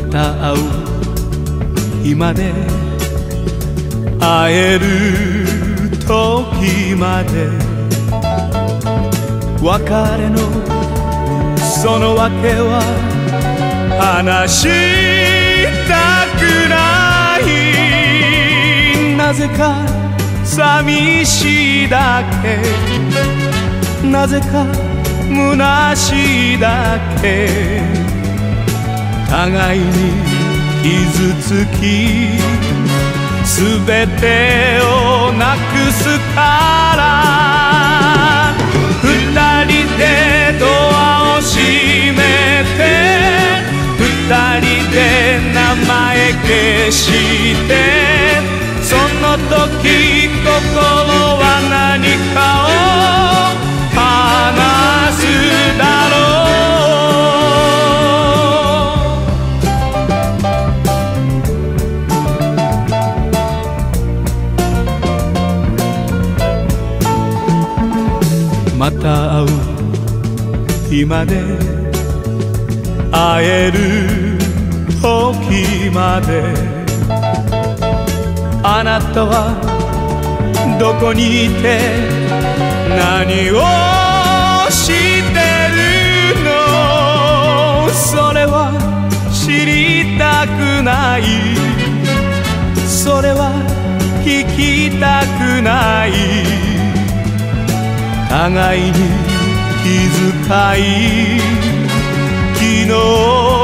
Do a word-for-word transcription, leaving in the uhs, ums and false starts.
また会う日まで会える時まで別れのその訳は話したくないなぜか寂しいだけなぜか虚しいだけ互いに傷つき全てをなくすから二人でドアを閉めて二人で名前消してその時心は何かを話すだろうまた会う日まで会える時まであなたはどこにいて何をしてるのそれは知りたくないそれは聞きたくない互いに気遣い昨日